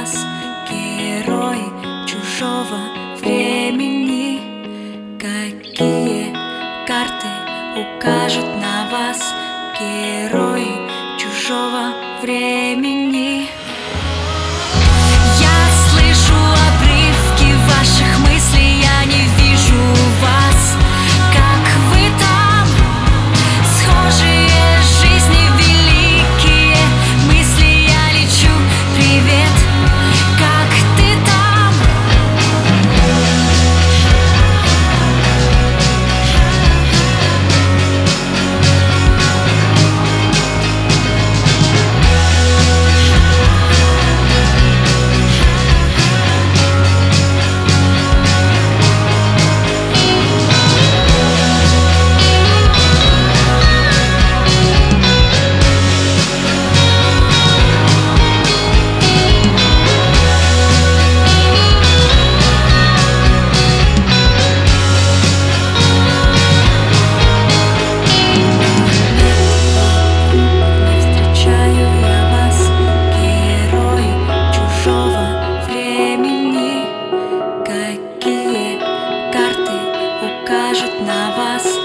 вас, герои чужого времени. Какие карты укажут на вас, герои чужого времени? Я слышу обрывки ваших мыслей, я не вижу вас. Как вы там? Схожие жизни, великие мысли. Я лечу, привет, как ты там? Какие карты укажут на вас?